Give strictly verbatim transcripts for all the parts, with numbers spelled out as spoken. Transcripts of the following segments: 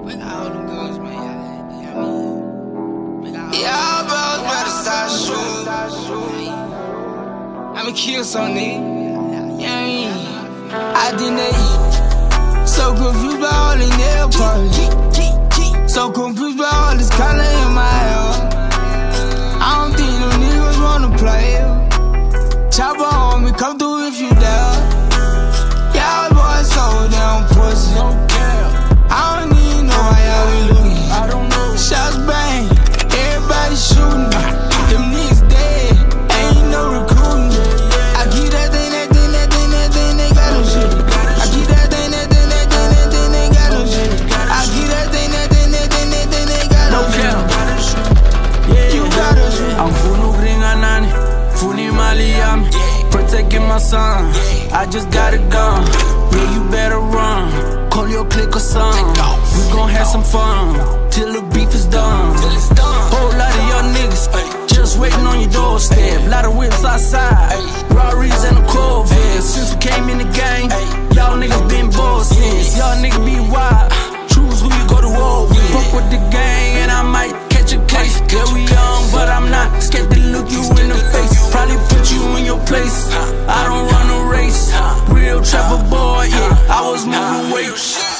We got all them guns, man. Yeah, I mean, yeah, bros better start shooting. I'ma kill some niggas. Yeah, I mean, I didn't eat. So confused by all these nail polish. So confused by all this color in my hair. I don't think them niggas wanna play. Chopper on me, come through if you dare. Y'all boys so damn pussy. I don't even know why y'all be looking. I don't know. Shots bang, everybody shooting. Them niggas dead, ain't no recruiting. I keep that thing, that thing, that thing, that thing, they got no shit. I keep that thing, that thing, that thing, that thing, they got no shit. I keep that thing, that thing, that thing, that thing, they got no shit. You gotta shoot. I'm funu gringa nani, funi Miami, protecting my son. I just got a gun, yeah, you better run. Call your clique or something. We gon' have some fun till the beef is done. Whole lot of y'all niggas just waiting on your doorstep. Lot of whips outside, Rarries and the Corvettes. Since we came in the game, y'all niggas been bored since. Y'all niggas be wild, choose who you go to war with. Fuck with the gang and I might catch a case. Yeah, we young, but I'm not scared to look you in the face. Probably put you in your place. I don't run a race. Real trapper boy, yeah, I was moving weight.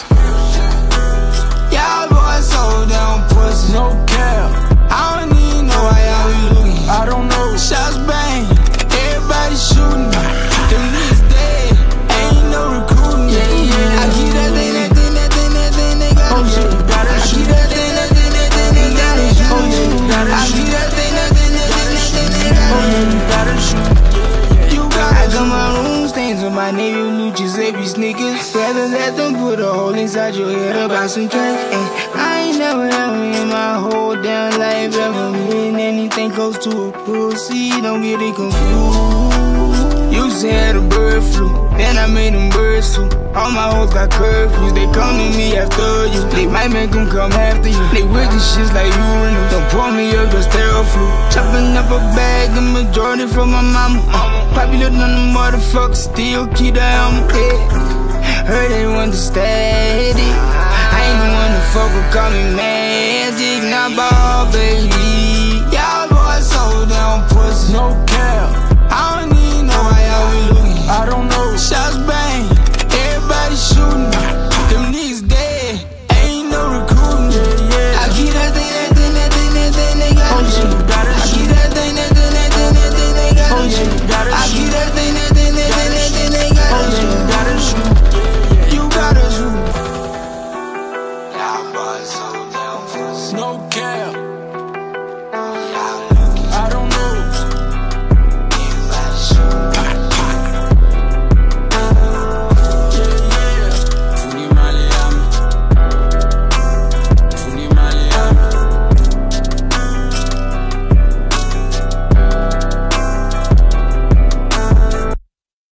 Y'all boys so damn pussy. No cap, I don't even know why y'all be looking. I don't know. Shots bang, everybody shooting. Them niggas dead, ain't no recruiting. Yeah, yeah. I keep that thing, that thing, that thing, that thing, they got no shit. I keep that thing, that thing, that thing, they got no shit. I keep that thing, that thing, that thing, that thing, they got no shit. You gotta come my room, stains on my navy blue Giuseppe sneakers. Rather let them put a hole inside your head about some drink. And I ain't never ever in my whole damn life ever been anything close to a pussy. Don't get it confused. You said a bird flu, then I made them birds flu. All my hoes got curfews, they come to me after you. They might make them come after you. They with the shits like you and them. Don't pour me up, just flu. Chopping up a bag, the majority from my mama. Uh, popular than the motherfuckers, still keep that on my head. Heard they want to steady. I ain't the one to fuck with, call me magic, not ball, baby.